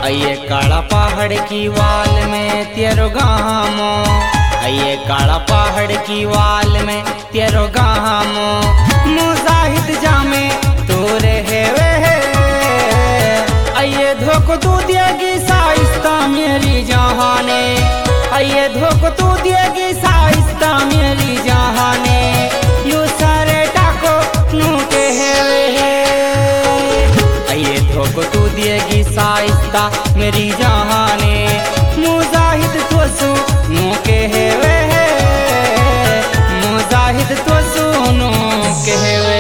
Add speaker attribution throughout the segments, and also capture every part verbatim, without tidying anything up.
Speaker 1: आइए काला पहाड़ की वाल में तेरो गामो, आइए काला पहाड़ की वाल में तेरो गामो, मुजाहिद जामे तोरे है वे, आइए धोखो तू देगी साइस्ता मेरी जहाने, आइए धोखो तू देगी साइस्ता मेरी जहाने, यू सारे टाको नू के है वे, आइए धोखो तू देगी साइस्ता मेरी जहाने, मुजाहिद तो सुनो के है वे, मुजाहिद तो सुनो के है वे।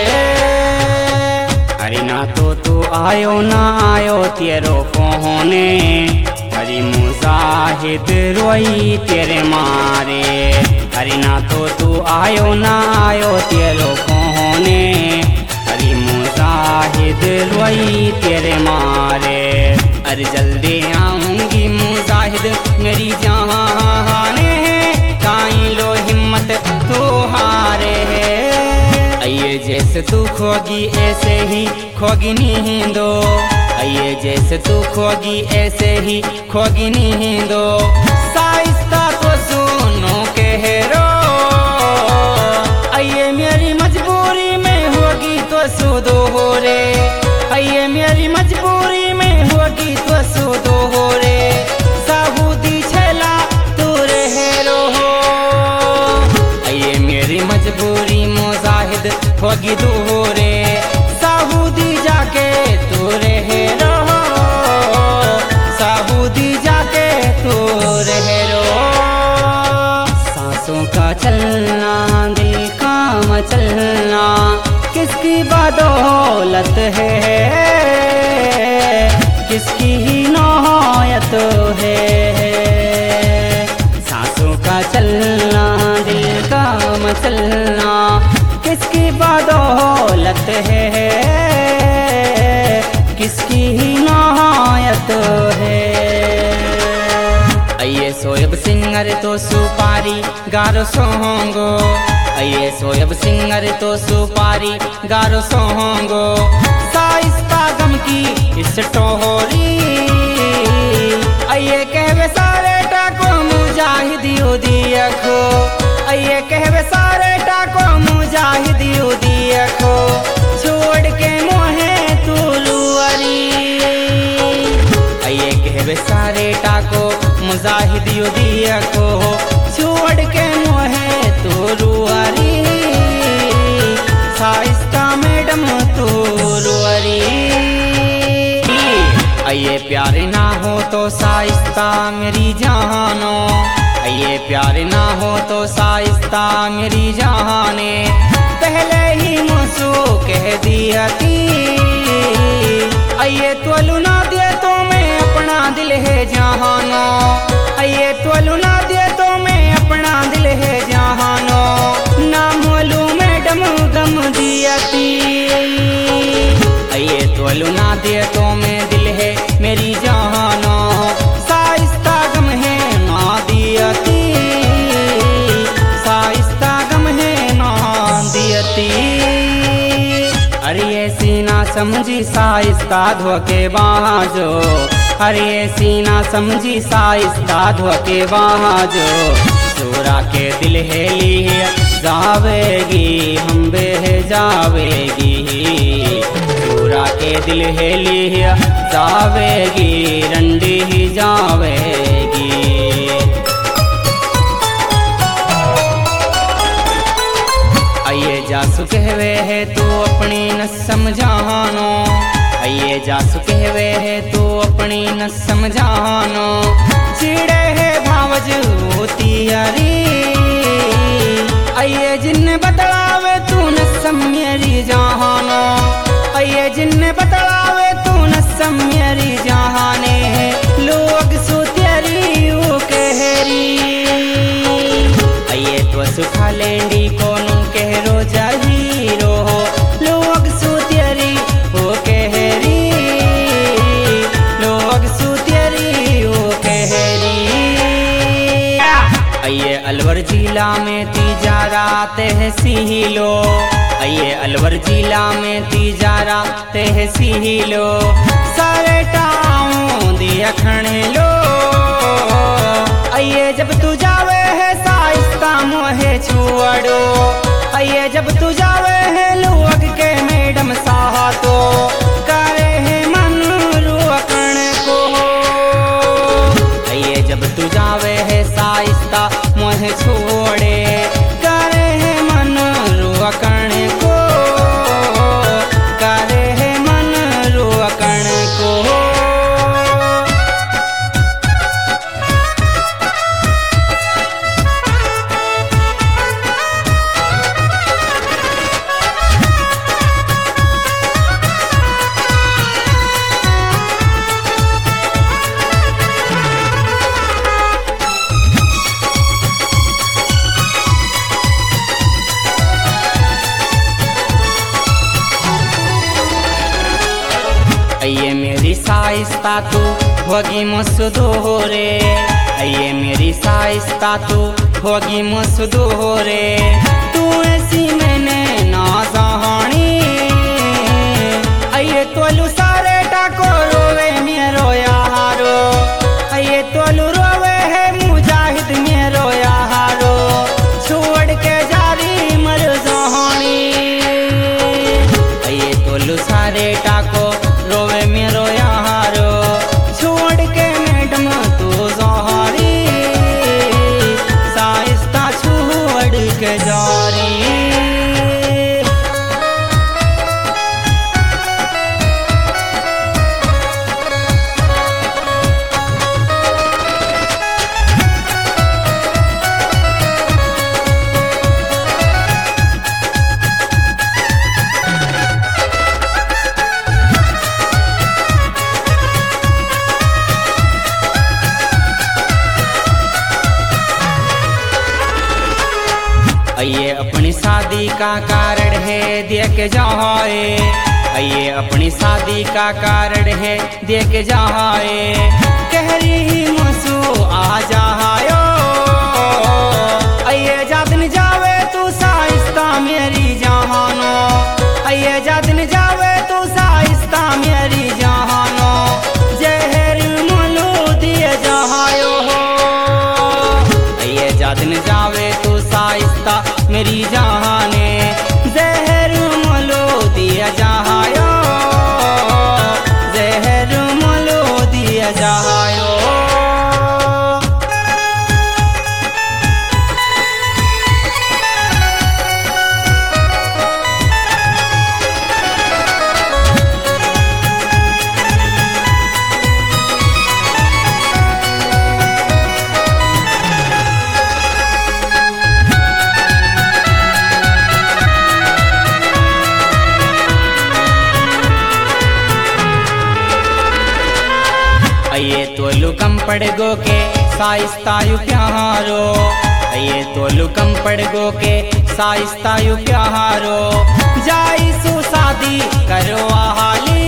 Speaker 1: अरे ना तो तू आयो ना आयो तेरो कोने, अरे मुजाहिद रोई तेरे मारे, अरे ना तो तू आयो ना आयो तेरो कोने, अरे मुजाहिद रोई तेरे मारे। अरे जल्दी आऊंगी मुजाहिद मेरी जहाने, काई लो हिम्मत तू हारे है, आइए जैसे तू खोगी ऐसे ही खोगी नींदो, आइए जैसे तू खोगी ऐसे ही खोगी नींदो, साइस्ता तो सुनो के हेरो, आइए मेरी मजबूरी में होगी तो सुदो हो रे, आइए मेरी मजबूरी में होगी तो सुदो हो रे, साबूदी छेला तू रे हेरो हो, आइए मेरी मजबूरी मुजाहिद होगी दूरे, साबूदी जाके तू रे हेरो, साबूदी जाके तू रे हेरो। सांसों का चलना दिल का मचलना किसकी बदौलत है, किसकी ही नौयत है, सांसों का चलना दिल का मचलना किसकी बदौलत है, किसकी ही नौयत है। आइए सोयब सिंगर तो सुपारी गारो सोंगो, आइए सोयब सिंगर तो सुपारी गारो सोंगो, साइस्ता गम की इस टोहरी, आइए कहवे सारे टाको मुजाहिदियो दियखो, आइए कहवे सारे टाको मुजाहिदियो दियखो, छोड़ के मोहे तू लुअरी, आइए कहवे सारे टाको मुजाहिदियो दियखो, छोड़ के मोहे तू लुअरी, साइस्ता मैडम तू लुअरी। आइए प्यार ना हो तो साइस्ता मेरी जानो, आइए प्यार ना हो तो साइस्ता मेरी जाने, पहले ही मुझको कह दिया थी, आइए तोलू ना दे तो मैं अपना दिल है जहानो, आइए तोलू ना दे तो मैं अपना दिल है जहानो, ना मोलू मैडम गम दिया थी, आइए तोलू ना दे तो मैं दिल है मेरी जहानो, साइस्ता गम है ना दिया थी, साइस्ता गम है ना दिया थी। अरे ऐसी ना समझी साइस्ता धोखे बाजो, अरे ऐसी ना समझी साइस्ता धोखे बाजो, चोरा के दिल है लिए जावेगी हम बह जावेगी, चोरा के दिल है लिए जावेगी रंडी ही जावेगी। आइए जासु कहवे है तू अपनी न समझानो, आइए जासु कहवे है तू अपनी न समझानो, चिड़े है भावज होती यारी, आइए जिन्ने बतलावे तू न मेरी जहानो, आइए जिन्ने बतलावे तू न मेरी जहाने, लोग सो तेरी वो कहरी, आइए तो सुखा लेंडी कोनो कहरो जाहीरो, लोग सो तेरी वो कहरी, लोग सो तेरी वो कहरी। आइए अलवर जिला में तिजारा तहसीलो, आइए अलवर जिला में तिजारा तहसीलो, सारे टाउन दिया छोड़े करे है मन रोकण को, करे है मन रोकण को। ये मेरी साइस्ता तू होगी मसदोरे, ये मेरी साइस्ता तू होगी मसदोरे। तू ऐसी मैंने ना जानी ये तोलू सारे टाको रोवे मेरो यारो, ये तोलू रोवे है मुजाहिद मेरो यारो। छोड़ के जारी मर जानी ये तोलू सारे टाको रोवे मेरो यारो। छोड़ के मैडम तू जारी साइस्ता छोड़ के जारी। ये अपनी शादी का कारण है देख जाए, ये अपनी शादी का कारण है देख जाए। कह रही मसू आ जायो ये जादन जावे तू साइस्ता मेरी जहानो, ये जादन जावे तू साइस्ता मेरी जहानो। जहर मलो दिए जहायो ये जादन जावे तू साइस्ता मेरी जहाने। जहर मलो दिया जहायो, जहर मलो दिया जहायो। ये तोलू कम पड़ गो के साइस्तायु प्यारो, ये तोलू कम पड़ गो के साइस्तायु प्यारो। जाई सु शादी करो हाली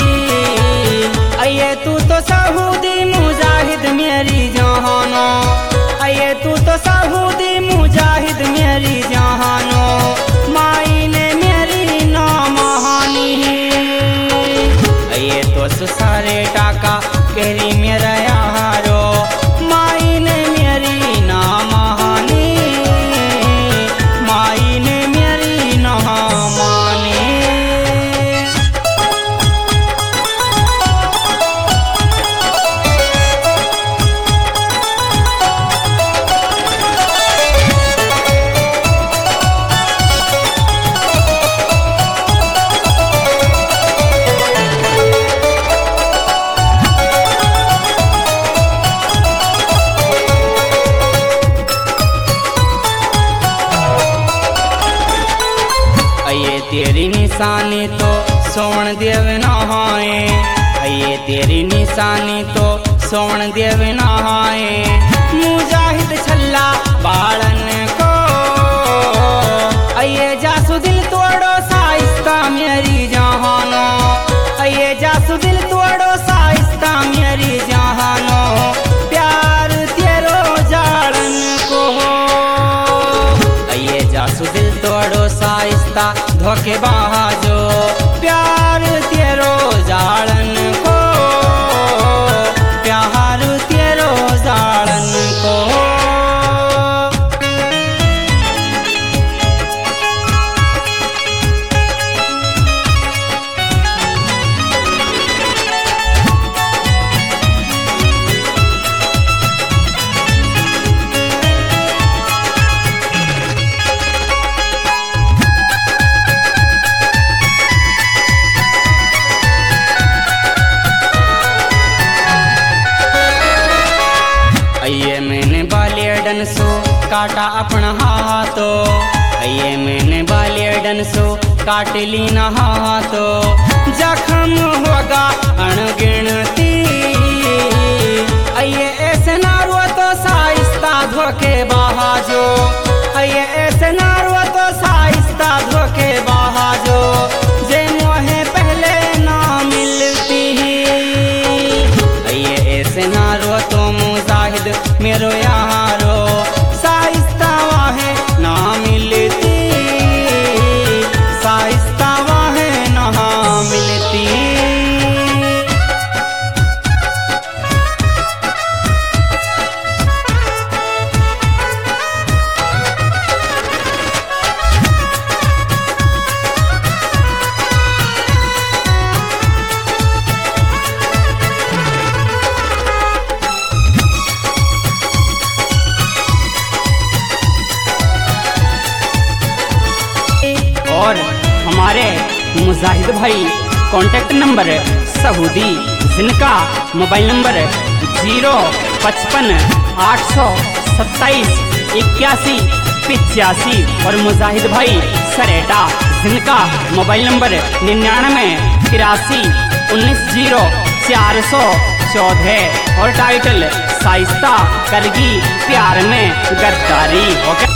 Speaker 1: ये तू तो सऊदी मुजाहिद मेरी जहानो, ये तू तो सऊदी मुजाहिद मेरी जहानो। माई ने मेरी ना महानी ये तो सुसारे टाका कहरी मेरा यारो। माई ने मेरी ना महानी, माई ने मेरी ना मानी। तेरी निशानी तो सोन देव नहाए, ये तेरी निशानी तो सोन देव नहाए। मुजाहिद छल्ला बालन को ये जासु दिल तोड़ो साइस्ता मेरी जहानो, ये जासु दिल तोड़ो साइस्ता मेरी जहानो। प्यार तेरो जालन को ये जासु दिल तोड़ो साइस्ता धोखे बाजो। प्यार तेरो जालन को, प्यार तेरो जालन को। काटा अपना हाथो ये मैंने बाले डनसो काट ली न हाथो जख्म होगा अणगिनती ये ऐसे नारो तो साइस्ता धोखे बहाजो ये ऐसे नारो तो साइस्ता धोखे बहाजो जे मोहे पहले ना मिलती ये ऐसे नारो तो मुजाहिद मेरो यारो साइस्ता वाहे ना मिलती साइस्ता वाहे ना मिलती। और हमारे मुजाहिद भाई कांटेक्ट नंबर सऊदी जिनका मोबाइल नंबर जीरो पचपन आठ सौ सत्ताईस इक्यासी पिचासी और मुजाहिद भाई सरेटा जिनका मोबाइल नंबर निन्यानवे तिरासी उन्नीस जीरो चार सौ चौदह और टाइटल साइस्ता करगी प्यार में गद्दारी। ओके।